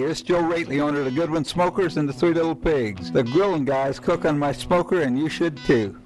it's Joe Rately, owner of the Goodwin Smokers and the Three Little Pigs. The grilling guys cook on my smoker, and you should too.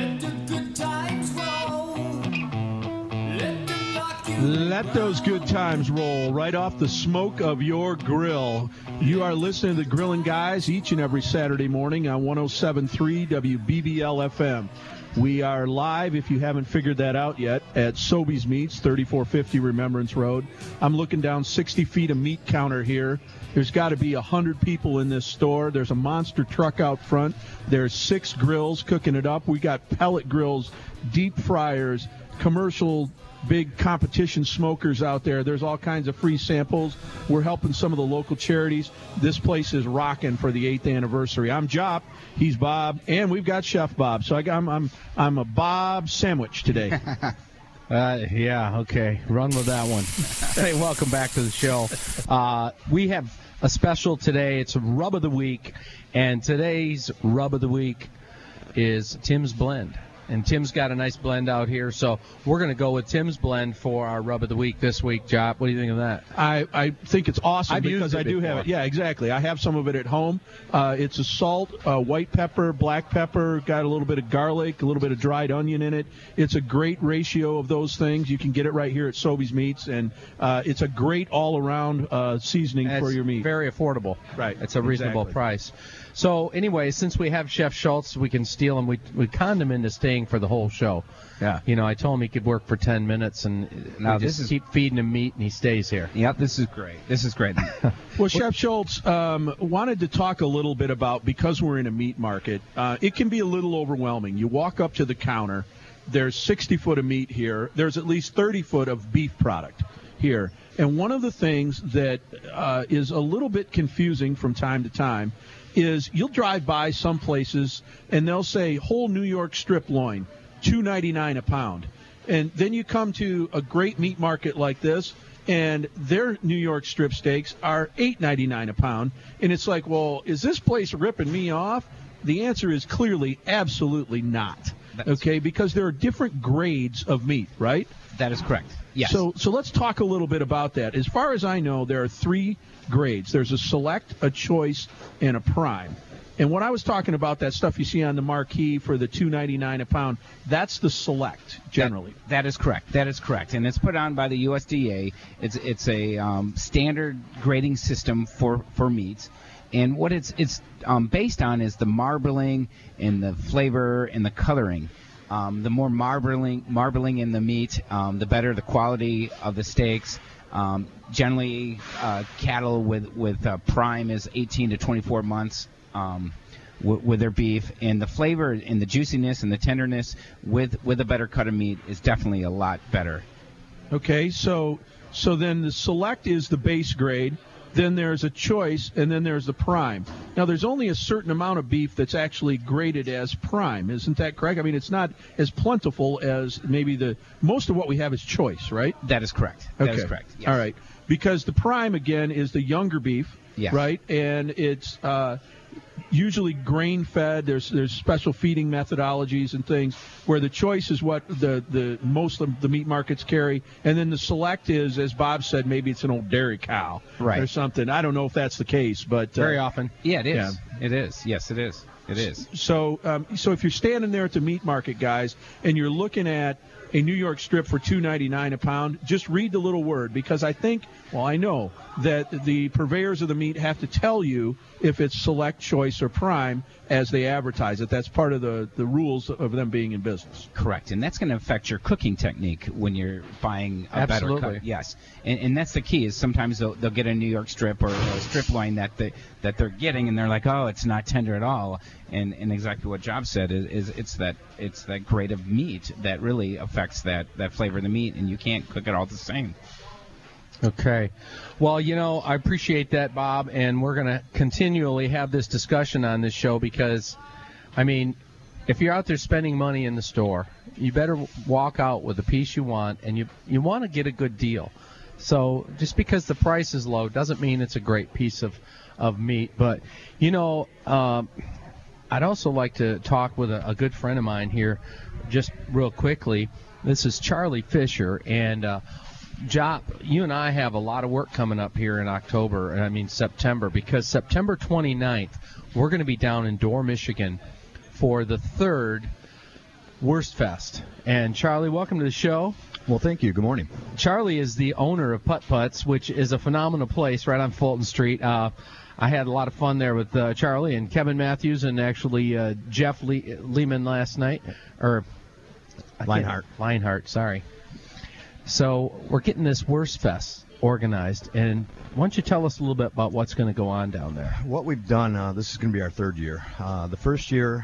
Let those good times roll right off the smoke of your grill. You are listening to the Grilling Guys each and every Saturday morning on 107.3 WBBL FM. We are live, if you haven't figured that out yet, at Sobeys Meats, 3450 Remembrance Road. I'm looking down 60 feet of meat counter here. There's got to be 100 people in this store. There's a monster truck out front. There's 6 grills cooking it up. We got pellet grills, deep fryers, commercial big competition smokers out there. There's all kinds of free samples. We're helping some of the local charities. This place is rocking for the 8th anniversary. I'm Jop, he's Bob, and we've got Chef Bob. So I'm a Bob sandwich today. Yeah, okay. Run with that one. Hey, welcome back to the show. We have a special today. It's a Rub of the Week, and today's Rub of the Week is Tim's Blend. And Tim's got a nice blend out here, so we're going to go with Tim's blend for our Rub of the Week this week. Jop, what do you think of that? I think it's awesome because I do have it. Yeah, exactly. I have some of it at home. It's a salt, white pepper, black pepper, got a little bit of garlic, a little bit of dried onion in it. It's a great ratio of those things. You can get it right here at Sobeys Meats, and it's a great all-around seasoning for your meat. Very affordable. Right. It's a reasonable price. So, anyway, since we have Chef Schultz, we can steal him. We conned him into staying for the whole show. Yeah. You know, I told him he could work for 10 minutes, and now keep feeding him meat, and he stays here. Yep, this is great. This is great. Well, Chef Schultz, wanted to talk a little bit about, because we're in a meat market, it can be a little overwhelming. You walk up to the counter, there's 60 foot of meat here. There's at least 30 foot of beef product here. And one of the things that is a little bit confusing from time to time is you'll drive by some places and they'll say whole New York strip loin, $2.99 a pound. And then you come to a great meat market like this, and their New York strip steaks are $8.99 a pound. And it's like, well, is this place ripping me off? The answer is clearly absolutely not. Okay, because there are different grades of meat, right? That is correct. Yes. So let's talk a little bit about that. As far as I know, there are 3 grades. There's a select, a choice, and a prime. And when I was talking about that stuff you see on the marquee for the $2.99 a pound, that's the select, generally. That is correct. That is correct. And it's put on by the USDA. It's a standard grading system for meats. And what it's based on is the marbling and the flavor and the coloring. The more marbling in the meat, the better the quality of the steaks. Generally, cattle with prime is 18 to 24 months with their beef, and the flavor and the juiciness and the tenderness with a better cut of meat is definitely a lot better. Okay, so then the select is the base grade. Then there's a choice, and then there's the prime. Now, there's only a certain amount of beef that's actually graded as prime. Isn't that correct? I mean, it's not as plentiful as maybe most of what we have is choice, right? That is correct. Okay. That is correct. Yes. All right. Because the prime, again, is the younger beef, yes, right? And it's usually grain-fed. There's special feeding methodologies and things where the choice is what the most of the meat markets carry, and then the select is, as Bob said, maybe it's an old dairy cow, right, or something. I don't know if that's the case, but very often, yeah, it is. Yeah. It is. Yes, it is. It is. So if you're standing there at the meat market, guys, and you're looking at a New York strip for $2.99 a pound, just read the little word, because I know that the purveyors of the meat have to tell you if it's select, choice, or prime as they advertise it. That's part of the rules of them being in business. Correct, and that's going to affect your cooking technique when you're buying a better cut. Yes, and that's the key. Is sometimes they'll get a New York strip or a strip loin that they're getting, and they're like, oh, it's not tender at all. And exactly what Job said is it's that grade of meat that really affects that flavor of the meat, and you can't cook it all the same. Okay. Well, I appreciate that, Bob, and we're going to continually have this discussion on this show because, I mean, if you're out there spending money in the store, you better walk out with the piece you want, and you want to get a good deal. So just because the price is low doesn't mean it's a great piece of meat. But, I'd also like to talk with a good friend of mine here just real quickly. This is Charlie Fisher, and Jop, you and I have a lot of work coming up here in September, because September 29th, we're going to be down in Dorr, Michigan for the 3rd Wurst Fest. And Charlie, welcome to the show. Well, thank you. Good morning. Charlie is the owner of Putt Putts, which is a phenomenal place right on Fulton Street. I had a lot of fun there with Charlie and Kevin Matthews and actually Jeff Lehman last night. Leinhart, sorry. So we're getting this Wurst Fest organized, and why don't you tell us a little bit about what's going to go on down there? What we've done, this is going to be our 3rd year. The first year,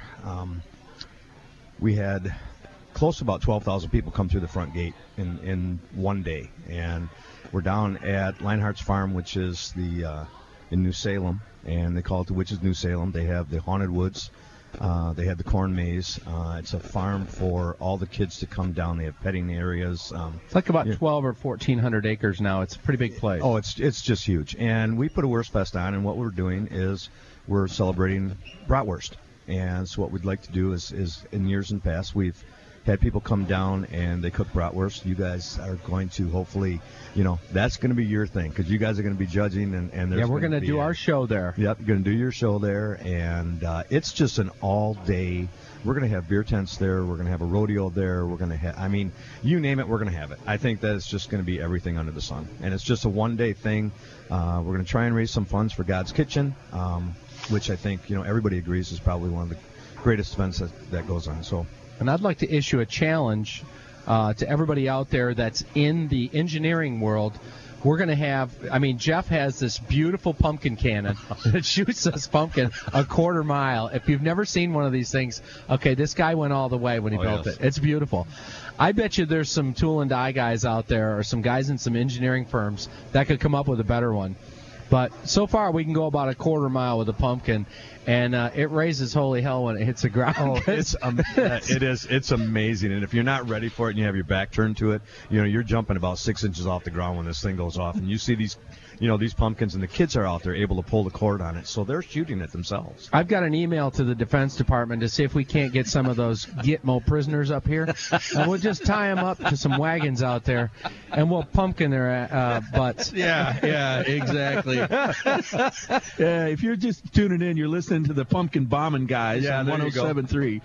we had close to about 12,000 people come through the front gate in one day, and we're down at Leinhart's Farm, which is in New Salem, and they call it the Witches New Salem. They have the Haunted Woods. They have the corn maze. It's a farm for all the kids to come down. They have petting areas. It's like about 12 or 1,400 acres now. It's a pretty big place. Oh, it's just huge. And we put a Wurst Fest on, and what we're doing is we're celebrating bratwurst. And so what we'd like to do is in years in past, we've had people come down and they cook bratwurst. You guys are going to hopefully, that's going to be your thing, because you guys are going to be judging. And we're going to do our show there. Yep, you're going to do your show there. And it's just an all-day. We're going to have beer tents there. We're going to have a rodeo there. We're going to have, you name it, we're going to have it. I think that it's just going to be everything under the sun. And it's just a one-day thing. We're going to try and raise some funds for God's Kitchen, which I think, everybody agrees is probably one of the greatest events that goes on. So. And I'd like to issue a challenge to everybody out there that's in the engineering world. We're going to have, Jeff has this beautiful pumpkin cannon that shoots this pumpkin a quarter mile. If you've never seen one of these things, okay, this guy went all the way when he built it. It's beautiful. I bet you there's some tool and die guys out there, or some guys in some engineering firms that could come up with a better one. But so far, we can go about a quarter mile with a pumpkin, and it raises holy hell when it hits the ground. Oh, it's amazing. And if you're not ready for it and you have your back turned to it, you're jumping about 6 inches off the ground when this thing goes off. And you see these pumpkins, and the kids are out there able to pull the cord on it, so they're shooting it themselves. I've got an email to the Defense Department to see if we can't get some of those Gitmo prisoners up here, and we'll just tie them up to some wagons out there, and we'll pumpkin their butts. Yeah, exactly. If you're just tuning in, you're listening to the Pumpkin Bombing Guys on 107.3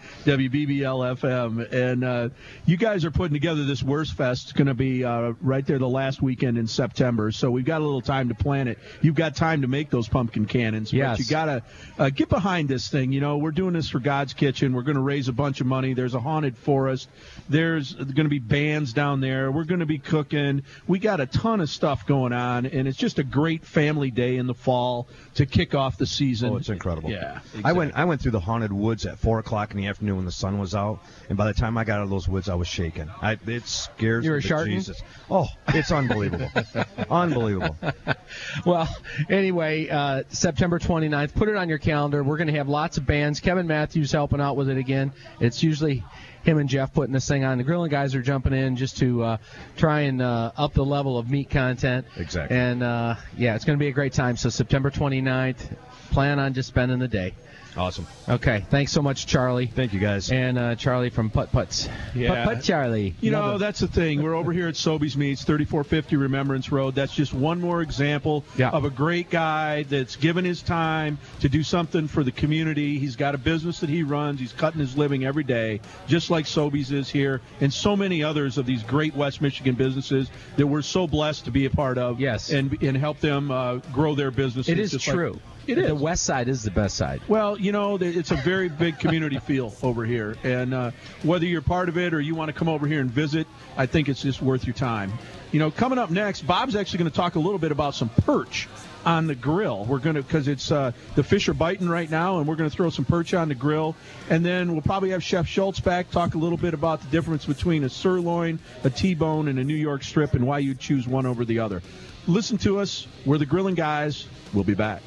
WBBL FM, and you guys are putting together this Wurst Fest. It's going to be right there the last weekend in September, so we've got a little time to plan it. You've got time to make those pumpkin cannons, yes. But you got to get behind this thing. We're doing this for God's Kitchen. We're going to raise a bunch of money. There's a haunted forest. There's going to be bands down there. We're going to be cooking. We got a ton of stuff going on, and it's just a great family day in the fall to kick off the season. Oh, it's incredible. Yeah, exactly. I went through the haunted woods at 4 o'clock in the afternoon when the sun was out, and by the time I got out of those woods, I was shaking. It scares me. Jesus. Oh, it's unbelievable. Unbelievable. Well, anyway, September 29th, put it on your calendar. We're going to have lots of bands. Kevin Matthews helping out with it again. It's usually him and Jeff putting this thing on. The Grilling Guys are jumping in just to try and up the level of meat content. Exactly. And, it's going to be a great time. So September 29th, plan on just spending the day. Awesome. Okay. Thanks so much, Charlie. Thank you, guys. And Charlie from Putt Putts. Yeah. Putt Charlie. That's the thing. We're over here at Sobeys Meats, 3450 Remembrance Road. That's just one more example of a great guy that's given his time to do something for the community. He's got a business that he runs. He's cutting his living every day, just like Sobeys is here, and so many others of these great West Michigan businesses that we're so blessed to be a part of. Yes. And help them grow their businesses. It is true. It is. The west side is the best side. Well, it's a very big community feel over here. And whether you're part of it or you want to come over here and visit, I think it's just worth your time. Coming up next, Bob's actually going to talk a little bit about some perch on the grill. We're going to, because it's the fish are biting right now, and we're going to throw some perch on the grill. And then we'll probably have Chef Schultz back, talk a little bit about the difference between a sirloin, a T-bone, and a New York strip, and why you choose one over the other. Listen to us. We're the Grilling Guys. We'll be back.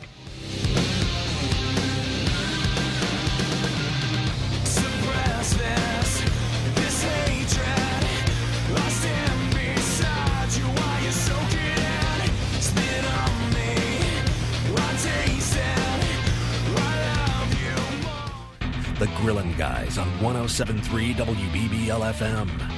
The Grillin' Guys on 107.3 WBBL FM.